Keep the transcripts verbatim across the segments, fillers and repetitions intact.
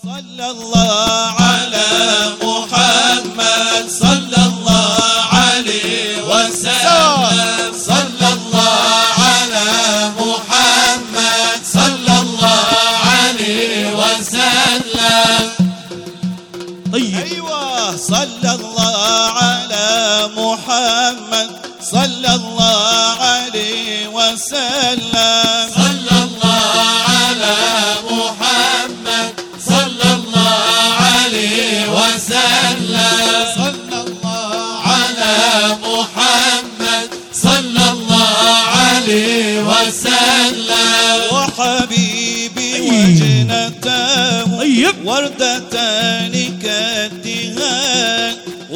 صلى الله على محمد صلى الله عليه وسلم صلى الله على محمد صلى الله عليه وسلم. طيب أيوة صلى الله على محمد صلى الله عليه وسلم صلى الله على محمد صلى الله عليه وسلم صلى الله على محمد صلى الله عليه وسلم. وحبيبي أي. وجنته طيب وردتان كالدهان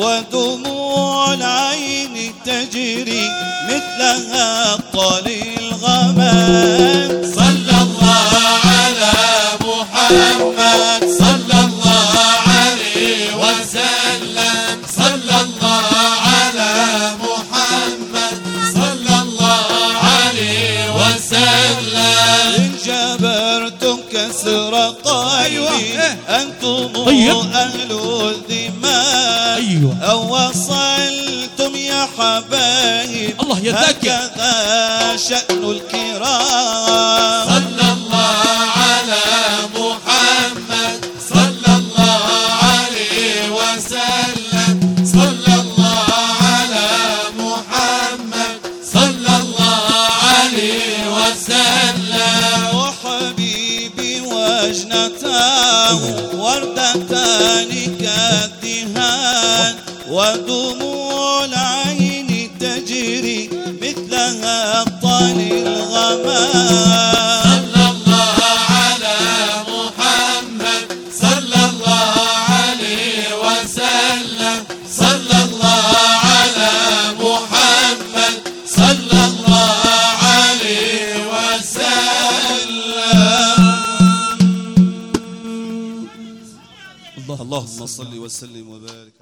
ودموع العين تجري مثلها طال الغمام. صلى الله على محمد صلى الله عليه وسلم صلى الله على محمد صلى الله عليه وسلم. إن جبرتم كسر قلبي أنتم طيب. أهل الذمام أيوة. أو وصلتم يا حبايب الله يذكر. هكذا شأن الكرام. صلى الله على محمد صلى الله عليه وسلم صلى الله على محمد صلى الله عليه وسلم. وحبيبي وجنتاه وردتان كالدهان ودموع العين تجري مثلها طال الغمام. صلى الله على محمد صلى الله عليه وسلم صلى الله على محمد صلى الله عليه وسلم. اللهم صل وسلم وبارك